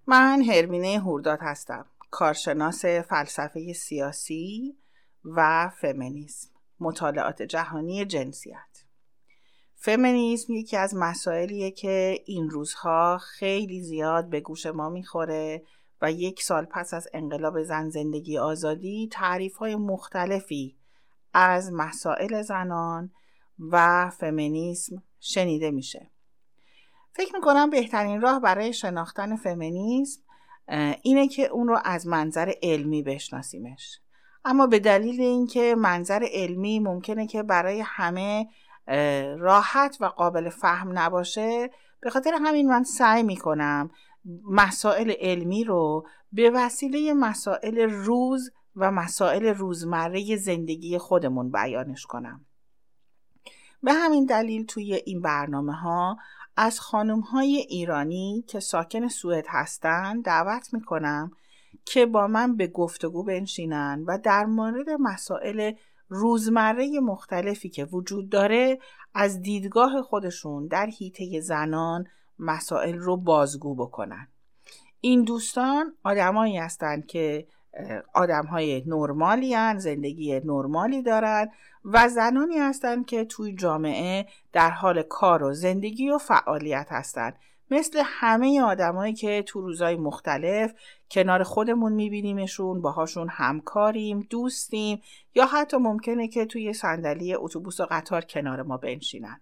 من هرمینه هورداد هستم، کارشناس فلسفه سیاسی و فمینیسم، مطالعات جهانی جنسیت. فمینیسم یکی از مسائلیه که این روزها خیلی زیاد به گوش ما میخوره و 1 سال پس از انقلاب زن زندگی آزادی تعریف‌های مختلفی از مسائل زنان و فمینیسم شنیده میشه. فکر میکنم بهترین راه برای شناختن فمینیسم اینه که اون رو از منظر علمی بشناسیمش. اما به دلیل اینکه منظر علمی ممکنه که برای همه راحت و قابل فهم نباشه، به خاطر همین من سعی میکنم مسائل علمی رو به وسیله مسائل روز و مسائل روزمره زندگی خودمون بیانش کنم. به همین دلیل توی این برنامه‌ها از خانم‌های ایرانی که ساکن سوئد هستن دعوت میکنم که با من به گفتگو بنشینن و در مورد مسائل روزمره مختلفی که وجود داره از دیدگاه خودشون در حیطه زنان مسائل رو بازگو بکنن. این دوستان آدمایی هستند که آدم‌های نرمالی هستند، زندگی نرمالی دارن و زنانی هستند که توی جامعه در حال کار و زندگی و فعالیت هستند، مثل همه آدمایی که تو روزهای مختلف کنار خودمون میبینیمشون، باهاشون همکاریم، دوستیم یا حتی ممکنه که توی صندلی اتوبوس و قطار کنار ما بنشینن.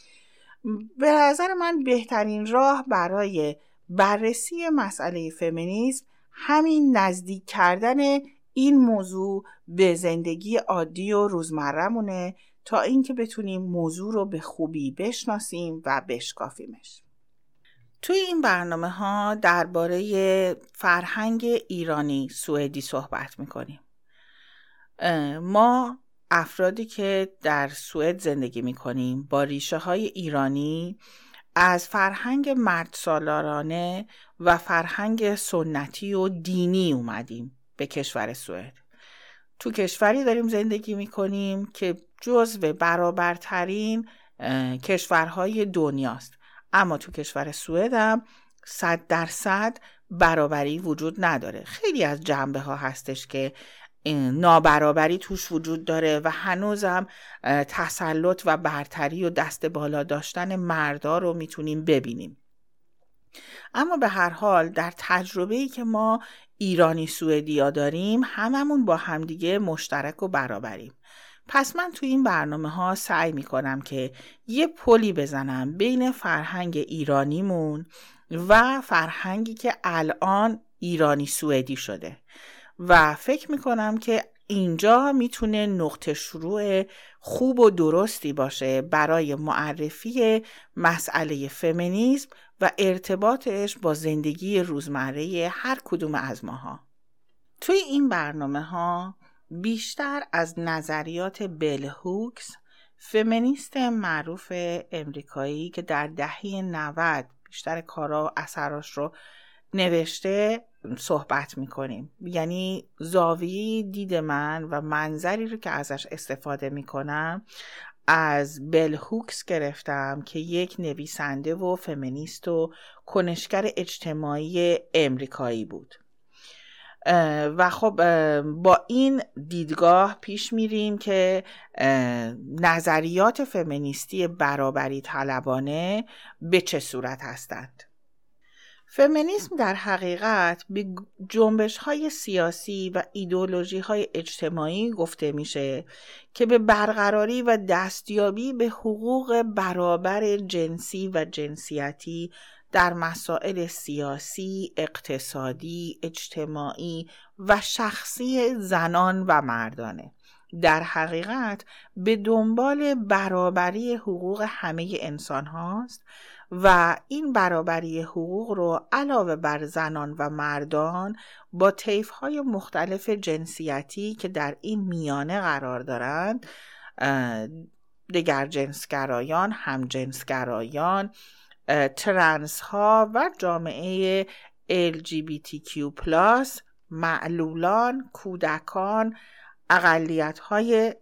به نظر من بهترین راه برای بررسی مسئله فمینیسم همین نزدیک کردن این موضوع به زندگی عادی و روزمره‌مونه تا اینکه بتونیم موضوع رو به خوبی بشناسیم و بشکافیمش. توی این برنامه‌ها درباره فرهنگ ایرانی سوئدی صحبت می‌کنیم. ما افرادی که در سوئد زندگی می‌کنیم با ریشه‌های ایرانی از فرهنگ مردسالارانه و فرهنگ سنتی و دینی اومدیم به کشور سوئد. تو کشوری داریم زندگی میکنیم که جزو برابرترین کشورهای دنیاست، اما تو کشور سوئد هم 100% برابری وجود نداره. خیلی از جنبه ها هستش که نابرابری توش وجود داره و هنوزم تسلط و برتری و دست بالا داشتن مردا رو میتونیم ببینیم. اما به هر حال در تجربه‌ای که ما ایرانی سوئدیا داریم هممون با همدیگه مشترک و برابریم. پس من تو این برنامه‌ها سعی میکنم که یه پلی بزنم بین فرهنگ ایرانیمون و فرهنگی که الان ایرانی سوئدی شده و فکر میکنم که اینجا میتونه نقطه شروع خوب و درستی باشه برای معرفی مسئله فمینیسم و ارتباطش با زندگی روزمره هر کدوم از ماها. توی این برنامه‌ها بیشتر از نظریات بل هوکس، فمینیست معروف امریکایی که در دهه 90 بیشتر کارا و اثراش رو نوشته صحبت میکنیم. یعنی زاویه دید من و منظری رو که ازش استفاده میکنم از بل هوکس گرفتم که یک نویسنده و فمینیست و کنشگر اجتماعی امریکایی بود و خب با این دیدگاه پیش میریم که نظریات فمینیستی برابری طلبانه به چه صورت هستند. فمینیسم در حقیقت به جنبش‌های سیاسی و ایدئولوژی‌های اجتماعی گفته میشه که به برقراری و دستیابی به حقوق برابر جنسی و جنسیتی در مسائل سیاسی، اقتصادی، اجتماعی و شخصی زنان و مردانه. در حقیقت به دنبال برابری حقوق همه انسان هاست و این برابری حقوق رو علاوه بر زنان و مردان با طیف‌های مختلف جنسیتی که در این میانه قرار دارند، دگر جنسگرایان، هم جنسگرایان، ترنس ها و جامعه LGBTQ+، معلولان، کودکان، اقلیت های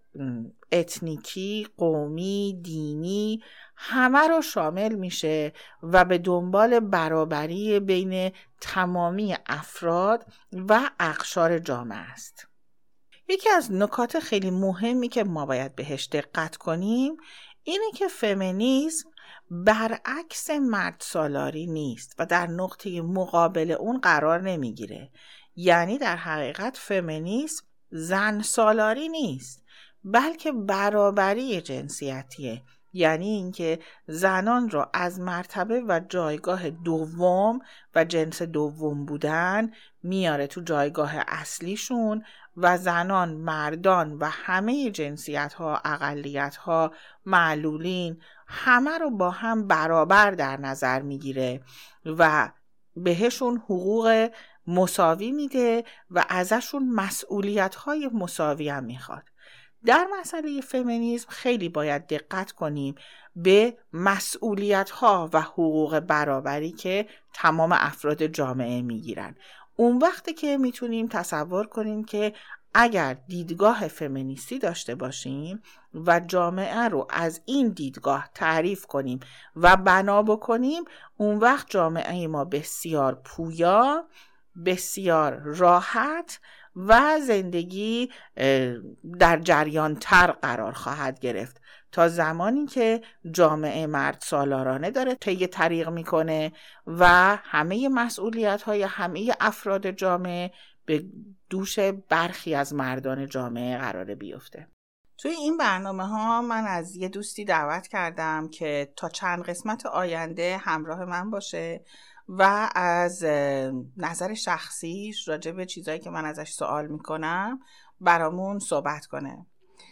اتنیکی، قومی، دینی همه رو شامل میشه و به دنبال برابری بین تمامی افراد و اقشار جامعه است. یکی از نکات خیلی مهمی که ما باید بهش دقت کنیم اینه که فمینیسم برعکس مرد سالاری نیست و در نقطه مقابل اون قرار نمیگیره. یعنی در حقیقت فمینیسم زن سالاری نیست، بلکه برابری جنسیتیه. یعنی اینکه زنان را از مرتبه و جایگاه دوم و جنس دوم بودن میاره تو جایگاه اصلیشون و زنان، مردان و همه جنسیت ها، اقلیت ها، معلولین همه رو با هم برابر در نظر میگیره و بهشون حقوق مساوی میده و ازشون مسئولیت های مساوی هم میخواد. در مسئله فمینیسم خیلی باید دقت کنیم به مسئولیت ها و حقوق برابری که تمام افراد جامعه میگیرن. اون وقتی که میتونیم تصور کنیم که اگر دیدگاه فمینیستی داشته باشیم و جامعه رو از این دیدگاه تعریف کنیم و بنا بکنیم، اون وقت جامعه ما بسیار پویا، بسیار راحت و زندگی در جریان تر قرار خواهد گرفت تا زمانی که جامعه مرد سالارانه داره طی طریق میکنه و همه مسئولیت های همه افراد جامعه به دوش برخی از مردان جامعه قراره بیفته. توی این برنامه ها من از یه دوستی دعوت کردم که تا چند قسمت آینده همراه من باشه و از نظر شخصیش راجع به چیزایی که من ازش سوال میکنم برامون صحبت کنه.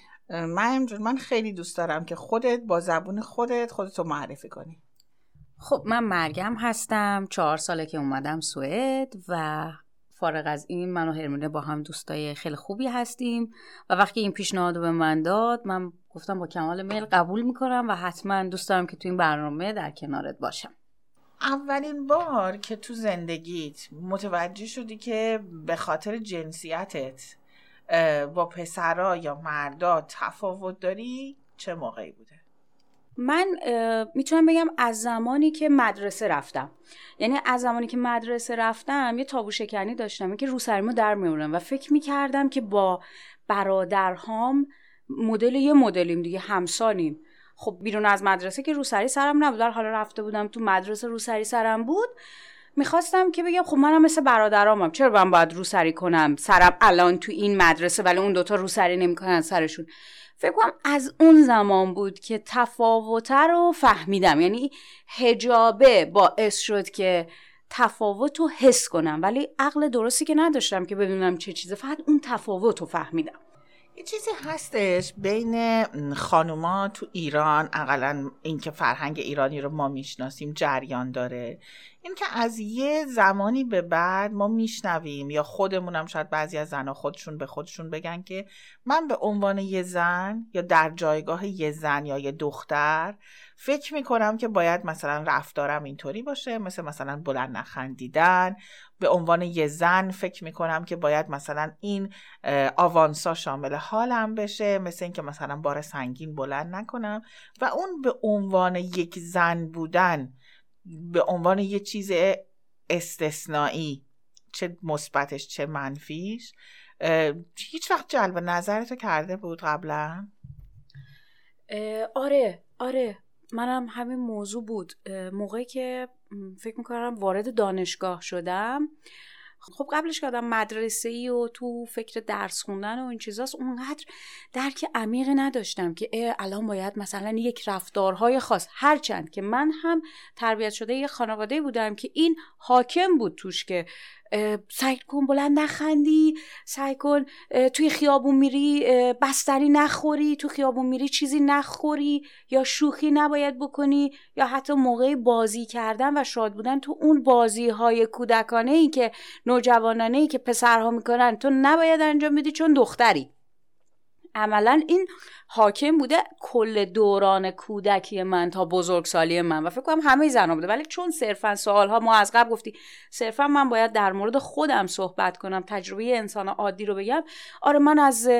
من خیلی دوست دارم که خودت با زبون خودتو معرفی کنی. خب من مریم هستم، 4 ساله که اومدم سوئد و فارغ از این من و هرمونه با هم دوستای خیلی خوبی هستیم و وقتی این پیشنهادو به من داد من گفتم با کمال میل قبول میکنم و حتما دوست دارم که تو این برنامه در کنارت باشم. اولین بار که تو زندگیت متوجه شدی که به خاطر جنسیتت با پسرا یا مردا تفاوت داری چه موقعی بوده؟ من میتونم بگم از زمانی که مدرسه رفتم. یعنی از زمانی که مدرسه رفتم یه تابو شکنی داشتم که روسریمو در میارم و فکر میکردم که با برادرهام مدلیم دیگه، همسانیم. خب بیرون از مدرسه که روسری سرم نبود، در حالا رفته بودم تو مدرسه روسری سرم بود. میخواستم که بگم خب منم مثل برادرامم، چرا من باید روسری کنم سرم الان تو این مدرسه ولی اون دوتا روسری نمیکنن سرشون. فکر کنم از اون زمان بود که تفاوت رو فهمیدم. یعنی حجابه باعث شد که تفاوت رو حس کنم ولی عقل درستی که نداشتم که بدونم چه چیزه، فقط اون تفاوت رو فهمیدم. یه چیزی هستش بین خانوما تو ایران، اقلا این که فرهنگ ایرانی رو ما میشناسیم جریان داره، این که از یه زمانی به بعد ما میشنویم یا خودمونم شاید بعضی از زنها خودشون به خودشون بگن که من به عنوان یه زن یا در جایگاه یه زن یا یه دختر فکر میکنم که باید مثلا رفتارم اینطوری باشه، مثلا بلند نخندیدن. به عنوان یه زن فکر میکنم که باید مثلا این آوانسا شامل حالم بشه، مثل این که مثلا بار سنگین بلند نکنم. و اون به عنوان یک زن بودن، به عنوان یه چیز استثنایی، چه مثبتش چه منفیش، هیچ وقت جلب نظرتو کرده بود قبلا؟ آره منم همین موضوع بود. موقعی که فکر میکنم وارد دانشگاه شدم، خب قبلش که آدم مدرسه‌ای و تو فکر درس خوندن و این چیزاست، اونقدر درک عمیقی نداشتم که الان باید مثلا یک رفتارهای خاص، هرچند که من هم تربیت شده یه خانواده بودم که این حاکم بود توش که سعی کن بلند نخندی، سعی کن توی خیابون میری بستنی نخوری، تو خیابون میری چیزی نخوری، یا شوخی نباید بکنی، یا حتی موقع بازی کردن و شاد بودن تو اون بازی های کودکانه ای که نوجوانانه ای که پسرها میکنن تو نباید انجام بدی چون دختری. عملا این حاکم بوده کل دوران کودکی من تا بزرگسالی من و فکر کنم همه زنا بوده. ولی چون صرفا سوالها ما از قبل گفتی صرفا من باید در مورد خودم صحبت کنم، تجربه انسان عادی رو بگم، آره من از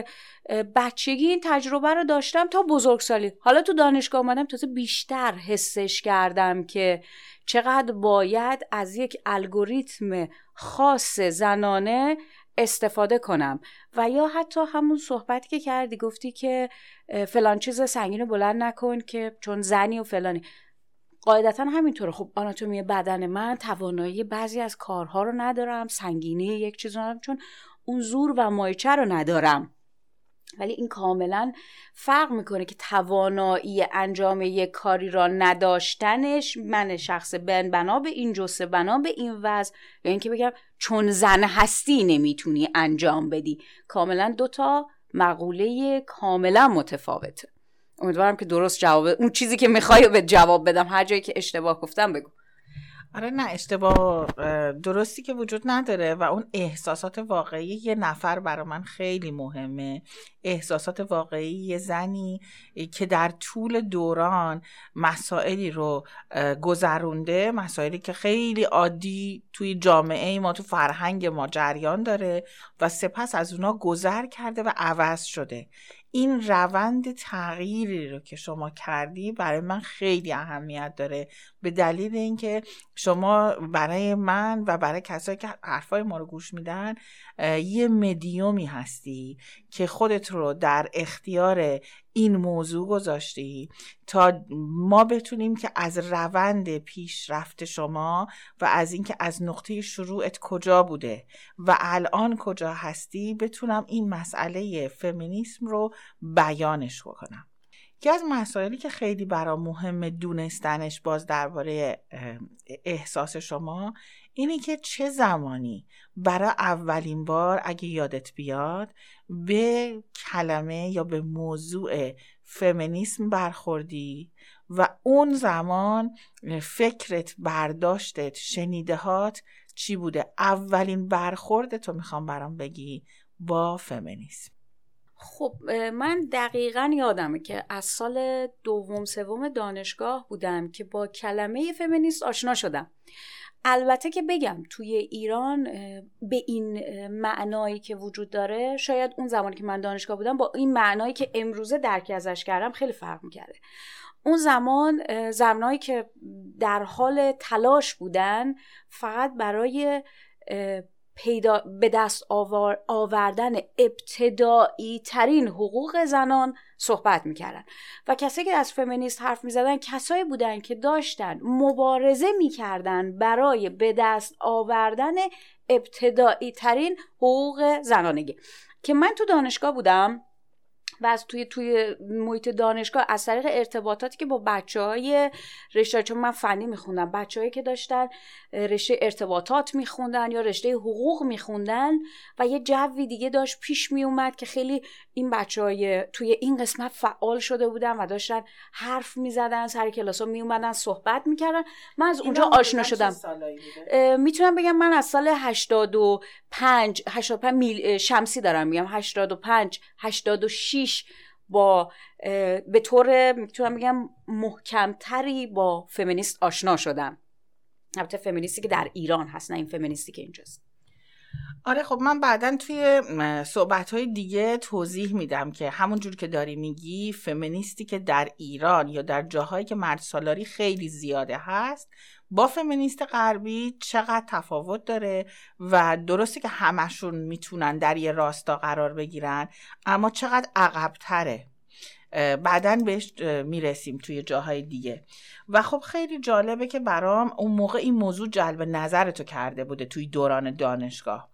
بچگی این تجربه رو داشتم تا بزرگسالی. حالا تو دانشگاه اومدم تازه بیشتر حسش کردم که چقدر باید از یک الگوریتم خاص زنانه استفاده کنم. و یا حتی همون صحبتی که کردی گفتی که فلان چیز سنگین رو بلند نکن که چون زنی و فلانی. قاعدتا همینطوره. خب آناتومی بدن من توانایی بعضی از کارها رو ندارم، سنگینی یک چیز رو ندارم چون اون زور و مایچه رو ندارم. ولی این کاملا فرق میکنه که توانایی انجام یک کاری را نداشتنش، من شخص بنا به این جسه، بنا به این وضع، یا اینکه بگم چون زن هستی نمیتونی انجام بدی. کاملا دوتا مقوله کاملا متفاوته. امیدوارم که درست جواب اون چیزی که میخوای به جواب بدم. هر جایی که اشتباه گفتم بگو. آره نه، اشتباه درستی که وجود نداره و اون احساسات واقعی یه نفر برای من خیلی مهمه. احساسات واقعی یه زنی که در طول دوران مسائلی رو گذرونده، مسائلی که خیلی عادی توی جامعه ما، تو فرهنگ ما جریان داره و سپس از اونا گذر کرده و عوض شده. این روند تغییری رو که شما کردی برای من خیلی اهمیت داره، به دلیل اینکه شما برای من و برای کسایی که حرفای ما رو گوش میدن یه مدیومی هستی که خودت رو در اختیار این موضوع گذاشتی تا ما بتونیم که از روند پیشرفت شما و از اینکه از نقطه شروعت کجا بوده و الان کجا هستی بتونم این مسئله فمینیسم رو بیانش بکنم. یکی از مسائلی که خیلی برام مهمه دونستنش باز درباره احساس شما اینی که چه زمانی برای اولین بار اگه یادت بیاد به کلمه یا به موضوع فمینیسم برخوردی و اون زمان فکرت، برداشتت، شنیدهات چی بوده. اولین برخوردتو میخوام برام بگی با فمینیسم. خب من دقیقاً یادمه که از سال دوم سوم دانشگاه بودم که با کلمه فمینیست آشنا شدم. البته که بگم توی ایران به این معنایی که وجود داره شاید اون زمانی که من دانشگاه بودم با این معنایی که امروزه درک ازش کردم خیلی فرق می‌کرده. اون زمان زنایی که در حال تلاش بودن فقط برای به دست آوردن ابتدایی ترین حقوق زنان صحبت میکردن و کسایی که از فمینیست حرف میزدن کسایی بودن که داشتن مبارزه میکردن برای به دست آوردن ابتدایی ترین حقوق زنانگی. که من تو دانشگاه بودم و از توی محیط دانشگاه از طریق ارتباطاتی که با بچهای رشته، چون من فنی میخوندم، بچه‌هایی که داشتن رشته ارتباطات میخوندن یا رشته حقوق میخوندن و یه جوی دیگه داشت پیش میومد که خیلی این بچهای توی این قسمت فعال شده بودن و داشتن حرف میزدن، سر کلاسا میومدن صحبت میکردن. من از اونجا آشنا شدم. میتونم بگم من از سال 85 شمسی دارم میگم، 85 86 با به طور میتونم بگم محکمتری با فمینیست آشنا شدم. البته فمینیستی که در ایران هست، نه این فمینیستی که اینجاست. آره خب من بعداً توی صحبت‌های دیگه توضیح میدم که همون جور که داری میگی فمینیستی که در ایران یا در جاهایی که مرد سالاری خیلی زیاده هست با فمینیست غربی چقدر تفاوت داره و درسته که همشون میتونن در یه راستا قرار بگیرن اما چقدر عقب‌تره. بعداً بهش میرسیم توی جاهای دیگه. و خب خیلی جالبه که برام اون موقع این موضوع جلب نظرتو کرده بوده توی دوران دانشگاه.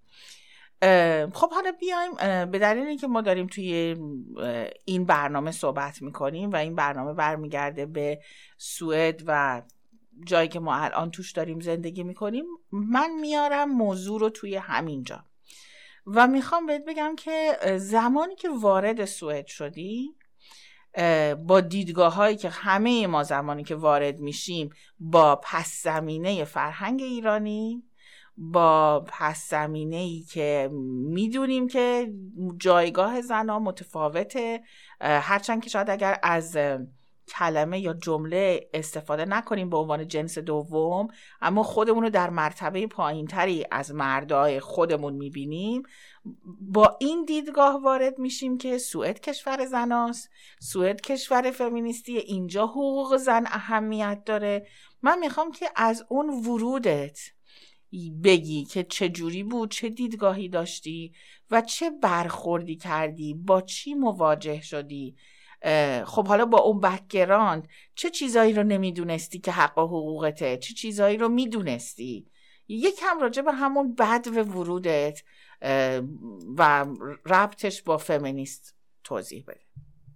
خب حالا بیایم به دلیل اینکه ما داریم توی این برنامه صحبت میکنیم و این برنامه برمیگرده به سوئد و جایی که ما الان توش داریم زندگی میکنیم، من میارم موضوع رو توی همینجا و میخوام بهت بگم که زمانی که وارد سوئد شدی با دیدگاه هایی که همه ما زمانی که وارد میشیم با پس زمینه فرهنگ ایرانی با پس زمینه‌ای که میدونیم که جایگاه زنان متفاوته، هرچند که شاید اگر از کلمه یا جمله استفاده نکنیم به عنوان جنس دوم، اما خودمون رو در مرتبه پایینتری از مردای خودمون میبینیم. با این دیدگاه وارد میشیم که سوئد کشور زناست، سوئد کشور فمینیستی، اینجا حقوق زن اهمیت داره. من میخوام که از اون ورودت بگی که چه جوری بود، چه دیدگاهی داشتی و چه برخوردی کردی، با چی مواجه شدی. خب حالا با اون بک‌گراند چه چیزایی رو نمیدونستی که حق و حقوقته، چه چیزایی رو میدونستی؟ یکم راجع به همون بدو ورودت و ربطش با فمینیست توضیح بده.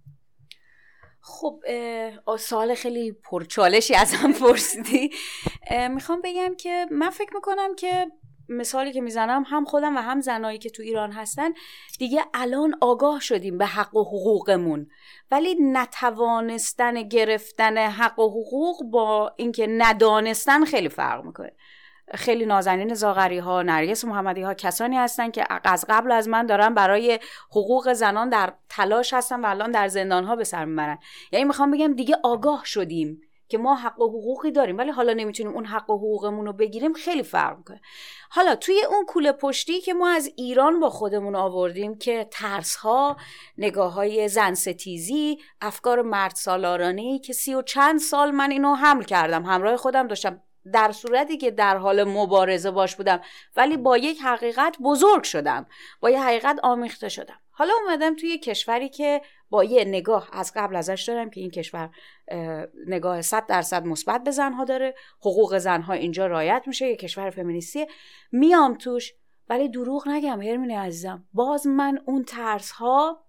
خب سوال خیلی پرچالشی ازم پرسیدی. میخوام بگم که من فکر میکنم که مثالی که میزنم هم خودم و هم زنایی که تو ایران هستن دیگه الان آگاه شدیم به حق و حقوقمون، ولی نتوانستن گرفتن حق و حقوق با اینکه ندانستن خیلی فرق میکنه. خیلی نازنین زاغری ها، نرگس محمدی ها کسانی هستن که از قبل از من دارن برای حقوق زنان در تلاش هستن و الان در زندان ها به سر میبرن. یعنی میخوام بگم دیگه آگاه شدیم که ما حق و حقوقی داریم ولی حالا نمیتونیم اون حق و حقوقمون رو بگیریم. خیلی فرق میکنه. حالا توی اون کوله پشتی که ما از ایران با خودمون آوردیم که ترس ها، نگاه های زن ستیزی، افکار مرد سالارانه‌ای که 30 و چند سال من اینو حمل کردم، همراه خودم داشتم، در صورتی که در حال مبارزه باش بودم ولی با یک حقیقت بزرگ شدم، با یک حقیقت آمیخته شدم. حالا اومدم توی کشوری که با یه نگاه از قبل ازش دارم که این کشور نگاه 100% مثبت به زنها داره، حقوق زنها اینجا رعایت میشه، یه کشور فمینیستی میام توش. ولی دروغ نگم هرمینه عزیزم، باز من اون ترس ها،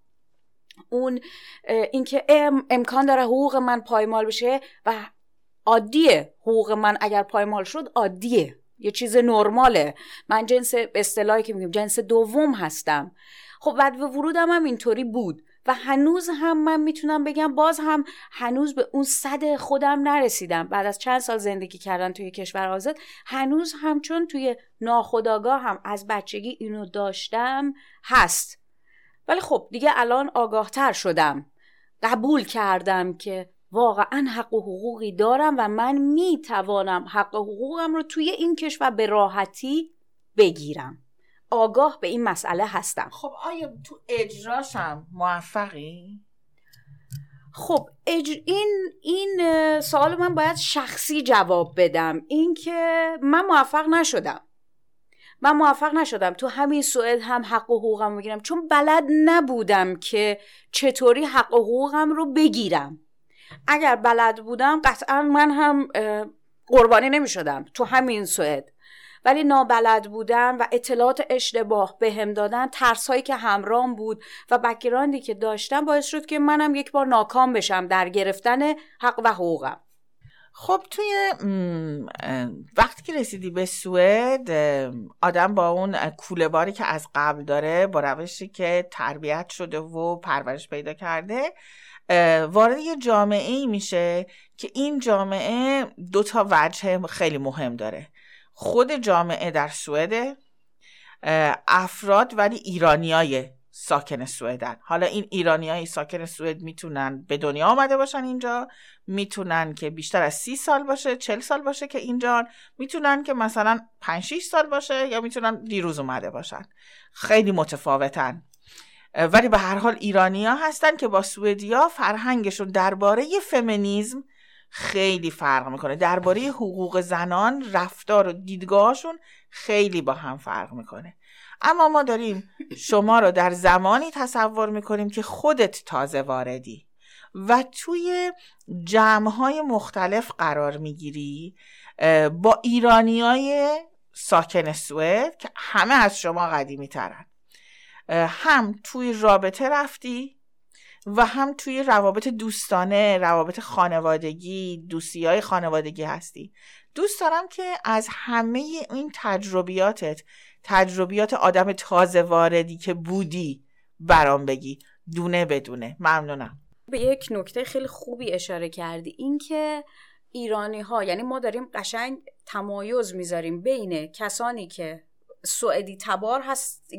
اون اینکه امکان داره حقوق من پایمال بشه و عادیه، حقوق من اگر پایمال شد عادیه، یه چیز نرماله، من جنس اصطلاحی که میگیم جنس دوم هستم. خب بعد به ورودم هم اینطوری بود و هنوز هم من میتونم بگم باز هم هنوز به اون صد خودم نرسیدم. بعد از چند سال زندگی کردن توی کشور آزاد هنوز هم چون توی ناخودآگاه هم از بچگی اینو داشتم هست. ولی خب دیگه الان آگاهتر شدم، قبول کردم که واقعا حق و حقوقی دارم و من میتوانم حق و حقوقم رو توی این کشور به راحتی بگیرم. آگاه به این مسئله هستم. خب آیا تو اجراشم موفقی؟ خب این سوال من باید شخصی جواب بدم. این که من موفق نشدم تو همین سوئد هم حق و حقوقم بگیرم، چون بلد نبودم که چطوری حق و حقوقم رو بگیرم. اگر بلد بودم قطعا من هم قربانی نمی شدم تو همین سوئد، ولی نابلد بودم و اطلاعات اشتباه بهم دادن، ترسایی که همراهم بود و بک‌گراندی که داشتم باعث شد که منم یک بار ناکام بشم در گرفتن حق و حقوقم. خب توی وقتی که رسیدی به سوئد، آدم با اون کوله باری که از قبل داره، با روشی که تربیت شده و پرورش پیدا کرده، وارد یه جامعه‌ای میشه که این جامعه 2 وجه خیلی مهم داره. خود جامعه در سوئد، افراد ولی ایرانیای ساکن سوئدن. حالا این ایرانیای ساکن سوئد میتونن به دنیا آمده باشن اینجا، میتونن که بیشتر از 30 سال باشه، 40 سال باشه که اینجا، میتونن که مثلا 5-6 سال باشه، یا میتونن دیروز اومده باشن. خیلی متفاوتن، ولی به هر حال ایرانی‌ها هستن که با سوئدیا فرهنگشون درباره فمینیسم خیلی فرق میکنه، درباره حقوق زنان رفتار و دیدگاهشون خیلی با هم فرق میکنه. اما ما داریم شما رو در زمانی تصور میکنیم که خودت تازه واردی و توی جمع‌های مختلف قرار میگیری با ایرانیای ساکن سوئد که همه از شما قدیمی ترن. هم توی رابطه رفتی و هم توی روابط دوستانه، روابط خانوادگی، دوستی‌های خانوادگی هستی. دوست دارم که از همه این تجربیات آدم تازه واردی که بودی برام بگی، دونه بدونه. ممنونم. به یک نکته خیلی خوبی اشاره کردی، این که ایرانی ها، یعنی ما داریم قشنگ تمایز میذاریم بین کسانی که سوئدی تبار هست،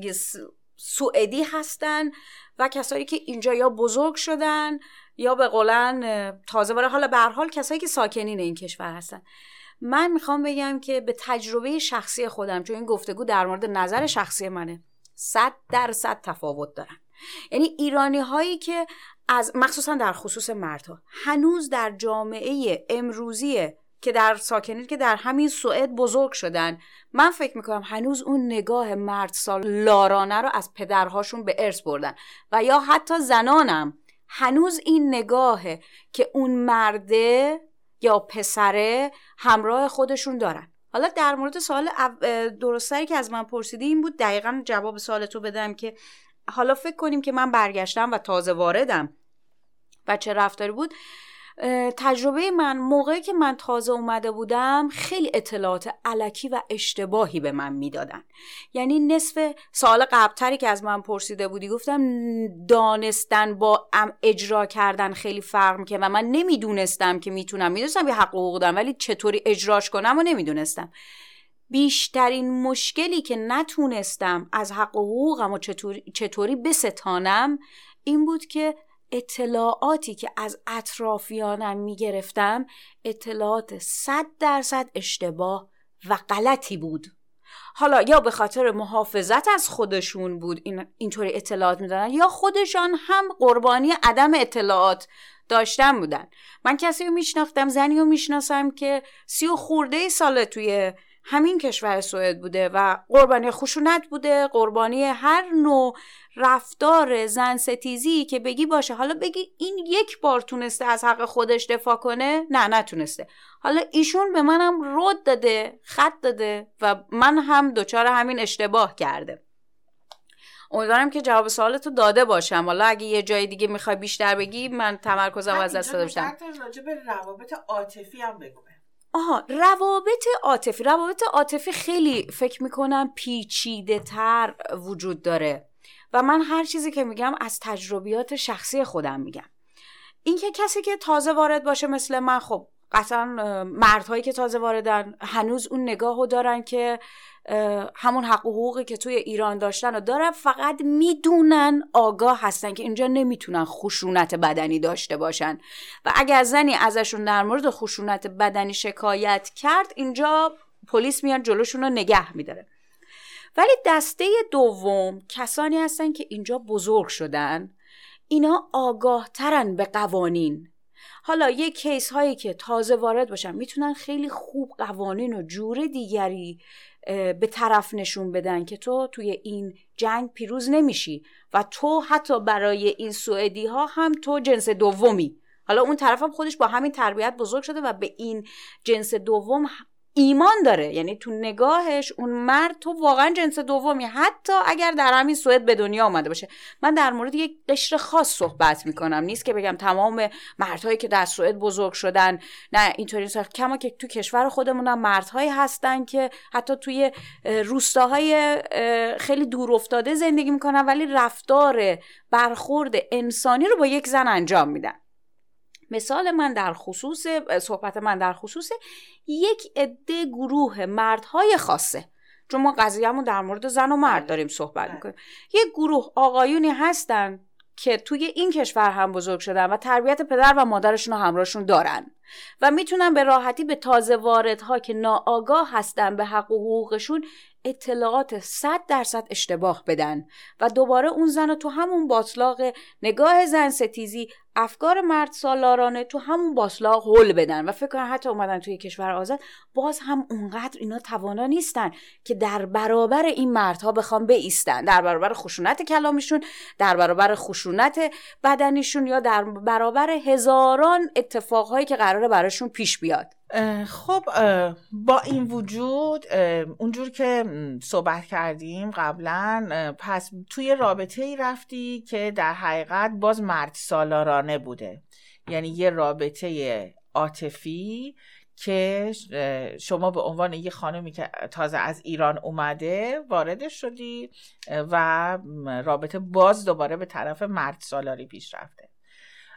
سوئدی هستن و کسایی که اینجا یا بزرگ شدن یا به قولن تازه وارد، حالا به هر حال کسایی که ساکنین این کشور هستن. من میخوام بگم که به تجربه شخصی خودم، چون این گفتگو در مورد نظر شخصی منه، 100% تفاوت دارن. یعنی ایرانی هایی که از مخصوصا در خصوص مردها هنوز در جامعه امروزی که در ساکنین که در همین سوئد بزرگ شدن، من فکر میکنم هنوز اون نگاه مرد سالارانه رو از پدرهاشون به ارث بردن و یا حتی زنانم هنوز این نگاهه که اون مرده یا پسره همراه خودشون دارن. حالا در مورد سوال درستری که از من پرسیدی این بود، دقیقاً جواب سوالتو بدم که حالا فکر کنیم که من برگشتم و تازه واردم و چه رفتاری بود. تجربه من موقعی که من تازه اومده بودم خیلی اطلاعات الکی و اشتباهی به من میدادن. یعنی نصف سوال قبلتری که از من پرسیده بودی گفتم دانستن با اجرا کردن خیلی فرق میکنه و من نمیدونستم که میدونستم یه حق و حقوق دارم ولی چطوری اجراش کنم و نمیدونستم. بیشترین مشکلی که نتونستم از حق و حقوقم و چطوری بستانم این بود که اطلاعاتی که از اطرافیانم میگرفتم اطلاعات 100% اشتباه و غلطی بود. حالا یا به خاطر محافظت از خودشون بود اینطوری اطلاعات میدادن یا خودشان هم قربانی عدم اطلاعات داشتن بودن. من کسی رو میشناختم، زنی رو میشناسم که 30 خورده ساله توی همین کشور سوئد بوده و قربانی خشونت بوده، قربانی هر نوع رفتار زن ستیزی که بگی باشه. حالا بگی این یک بار تونسته از حق خودش دفاع کنه؟ نه نتونسته. حالا ایشون به منم رد داده، خط داده و من هم دچار همین اشتباه کرده. امیدوارم که جواب سوالتو داده باشم. حالا اگه یه جای دیگه میخوای بیشتر بگی من تمرکزم از دست داده باشم. راجع به روابط عاطفی هم بگو. روابط عاطفی خیلی فکر میکنم پیچیده تر وجود داره و من هر چیزی که میگم از تجربیات شخصی خودم میگم. این که کسی که تازه وارد باشه مثل من، خب قطعا مردهایی که تازه واردن هنوز اون نگاهو دارن که همون حق و حقوقی که توی ایران داشتن و دارن، فقط میدونن، آگاه هستن که اینجا نمیتونن خشونت بدنی داشته باشن و اگر زنی ازشون در مورد خشونت بدنی شکایت کرد اینجا پلیس میاد جلوشون رو نگه میداره. ولی دسته دوم کسانی هستن که اینجا بزرگ شدن، اینا آگاه ترن به قوانین. حالا یک کیس هایی که تازه وارد باشن میتونن خیلی خوب قوانین و جور دیگری به طرف نشون بدن که تو توی این جنگ پیروز نمیشی و تو حتی برای این سوئدی ها هم تو جنس دومی. حالا اون طرف هم خودش با همین تربیت بزرگ شده و به این جنس دوم ایمان داره، یعنی تو نگاهش اون مرد تو واقعا جنس دومی، حتی اگر در همین سوئد به دنیا آمده باشه. من در مورد یک قشر خاص صحبت میکنم، نیست که بگم تمام مردهایی که در سوئد بزرگ شدن، نه اینطوری نیست. کما که تو کشور خودمون هم مردهایی هستن که حتی توی روستاهای خیلی دور افتاده زندگی میکنن ولی رفتار برخورد انسانی رو با یک زن انجام میدن. مثال من در خصوص صحبت من در خصوص یک عده گروه مردهای خاصه، چون ما قضیه‌مون در مورد زن و مرد داریم صحبت میکنیم. یک گروه آقایونی هستن که توی این کشور هم بزرگ شدن و تربیت پدر و مادرشون رو همراهشون دارن و میتونن به راحتی به تازه واردها که ناآگاه هستن به حق و حقوقشون اطلاعات 100% اشتباه بدن و دوباره اون زن رو تو همون باطلاق نگاه زن ستیزی، افکار مرد سالارانه تو همون باطلاق هل بدن و فکر کنن حتی اومدن توی کشور آزاد باز هم اونقدر اینا توانا نیستن که در برابر این مردها بخوام بایستن، در برابر خشونت کلامیشون، در برابر خشونت بدنیشون یا در برابر هزاران اتفاقهایی که قراره براشون پیش بیاد. خب با این وجود اونجور که صحبت کردیم قبلا، پس توی رابطه ای رفتی که در حقیقت باز مرد سالارانه بوده، یعنی یه رابطه عاطفی که شما به عنوان یه خانمی که تازه از ایران اومده وارد شدی و رابطه باز دوباره به طرف مرد سالاری پیش رفته.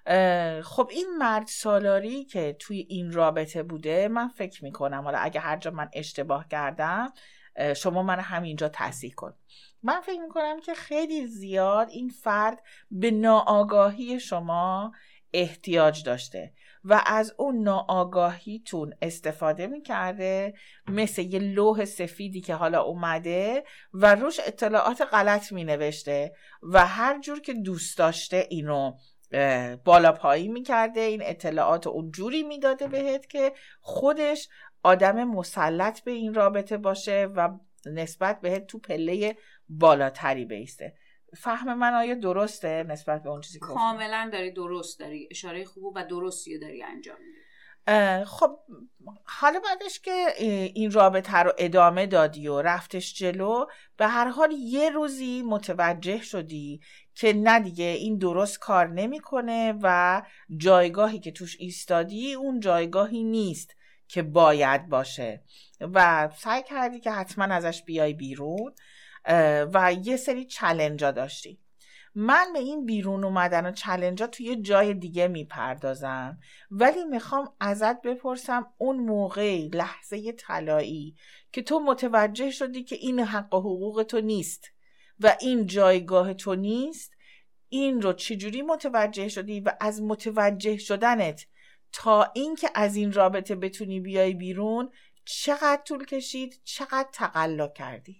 خب این مرد سالاری که توی این رابطه بوده، من فکر میکنم، حالا اگه هر جا من اشتباه کردم شما من همینجا تصحیح کن، من فکر میکنم که خیلی زیاد این فرد به ناآگاهی شما احتیاج داشته و از اون ناآگاهیتون استفاده میکرده، مثل یه لوح سفیدی که حالا اومده و روش اطلاعات غلط مینوشته و هر جور که دوست داشته اینو بالا پایی میکرده، این اطلاعات اون جوری میداده بهت که خودش آدم مسلط به این رابطه باشه و نسبت بهت تو پله بالاتری بیسته. فهم من آیا درسته نسبت به اون چیزی که کاملا درست داری اشاره خوب و درستی داری انجام میدی. خب حالا بعدش که این رابطه رو ادامه دادی و رفتش جلو، به هر حال یه روزی متوجه شدی که نه دیگه این درست کار نمیکنه و جایگاهی که توش ایستادی اون جایگاهی نیست که باید باشه و سعی کردی که حتما ازش بیای بیرون و یه سری چالنجا داشتی. من به این بیرون اومدن و چالنجا توی جای دیگه میپردازم، ولی میخوام ازت بپرسم اون موقع لحظه طلایی که تو متوجه شدی که این حق و حقوق تو نیست و این جایگاه تو نیست، این رو چجوری متوجه شدی و از متوجه شدنت تا این که از این رابطه بتونی بیای بیرون چقدر طول کشید، چقدر تقلا کردی؟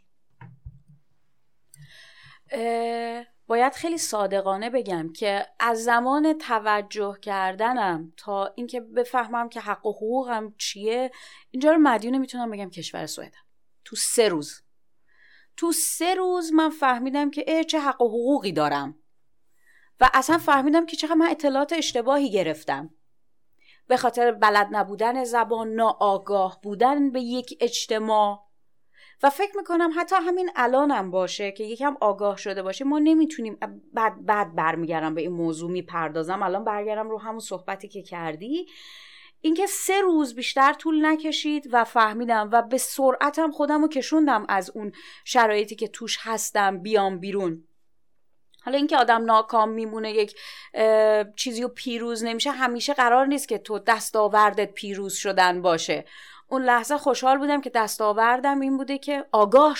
باید خیلی صادقانه بگم که از زمان توجه کردنم تا اینکه بفهمم که حق و حقوقم چیه، اینجا رو مدیون میتونم بگم کشور سوئدم. تو سه روز من فهمیدم که چه حق و حقوقی دارم و اصلا فهمیدم که چقدر من اطلاعات اشتباهی گرفتم به خاطر بلد نبودن زبان، ناآگاه بودن به یک اجتماع. و فکر میکنم حتی همین الانم باشه که یکم آگاه شده باشه، ما نمیتونیم بعد برمیگردم به این موضوع میپردازم. الان برگردم رو همون صحبتی که کردی، اینکه 3 روز بیشتر طول نکشید و فهمیدم و به سرعتم خودم رو کشوندم از اون شرایطی که توش هستم بیام بیرون. حالا اینکه آدم ناکام میمونه، یک چیزی رو پیروز نمیشه، همیشه قرار نیست که تو دستاوردت پیروز شدن باشه. اون لحظه خوشحال بودم که دستاوردم این بوده که آگاه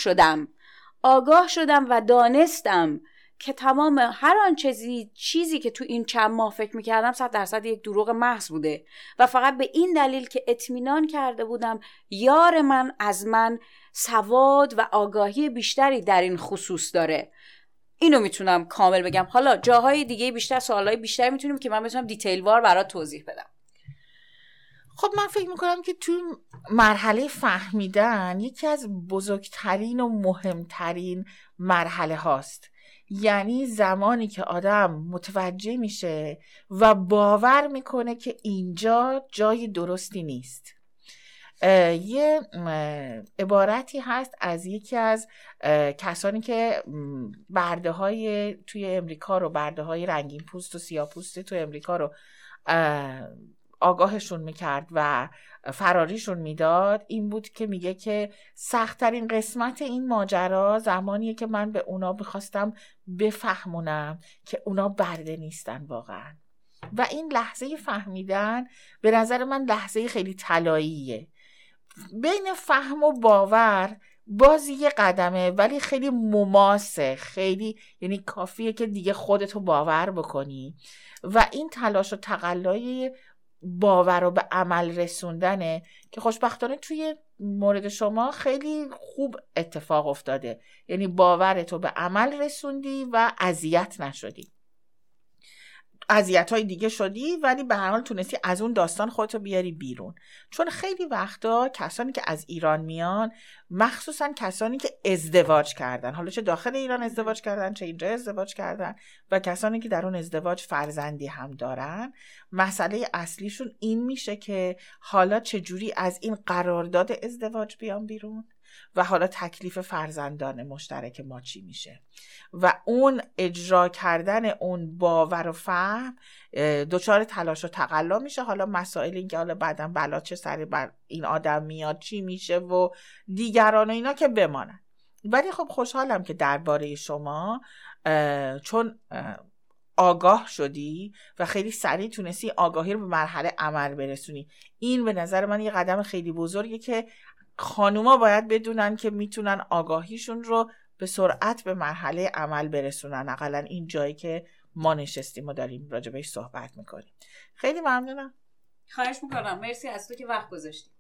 شدم و دانستم که تمام هر آن چیزی که تو این چند ماه فکر میکردم 100% یک دروغ محض بوده و فقط به این دلیل که اطمینان کرده بودم یار من از من سواد و آگاهی بیشتری در این خصوص داره. اینو میتونم کامل بگم. حالا جاهای دیگه بیشتر، سوالای بیشتر میتونیم که من بتونم دیتیل وار برات توضیح بدم. خب من فکر میکنم که توی مرحله فهمیدن یکی از بزرگترین و مهمترین مرحله هاست. یعنی زمانی که آدم متوجه میشه و باور میکنه که اینجا جای درستی نیست. یه عبارتی هست از یکی از کسانی که برده های توی امریکا رو، برده های رنگین پوست و سیاه پوست توی امریکا رو آگاهشون میکرد و فراریشون میداد، این بود که میگه که سخت‌ترین قسمت این ماجرا زمانیه که من به اونا بخواستم بفهمونم که اونا برده نیستن واقعا. و این لحظه فهمیدن به نظر من لحظه خیلی طلاییه. بین فهم و باور باز یه قدمه، ولی خیلی مماسه، خیلی یعنی کافیه که دیگه خودتو باور بکنی و این تلاش و تقلای باور رو به عمل رسوندنه که خوشبختانه توی مورد شما خیلی خوب اتفاق افتاده. یعنی باورتو به عمل رسوندی و اذیت نشدی. اذیت‌های دیگه شدی ولی به هر حال تونستی از اون داستان خودتو بیاری بیرون. چون خیلی وقتا کسانی که از ایران میان، مخصوصا کسانی که ازدواج کردن، حالا چه داخل ایران ازدواج کردن چه اینجا ازدواج کردن، و کسانی که در اون ازدواج فرزندی هم دارن، مسئله اصلیشون این میشه که حالا چجوری از این قرارداد ازدواج بیام بیرون و حالا تکلیف فرزندان مشترک ما چی میشه. و اون اجرا کردن اون باور و فهم دچار تلاش و تقلا میشه. حالا مسائل این که حالا بعداً بلا چه سری بر این آدم میاد چی میشه و دیگران و اینا که بمانن. ولی خب خوشحالم که درباره شما، چون آگاه شدی و خیلی سریع تونستی آگاهی رو به مرحله عمل برسونی. این به نظر من یه قدم خیلی بزرگه که خانوما باید بدونن که میتونن آگاهیشون رو به سرعت به مرحله عمل برسونن. حداقل این جایی که ما نشستیم و داریم راجع بهش صحبت میکنیم. خیلی ممنونم. خواهش میکنم. مرسی از تو که وقت گذاشتی.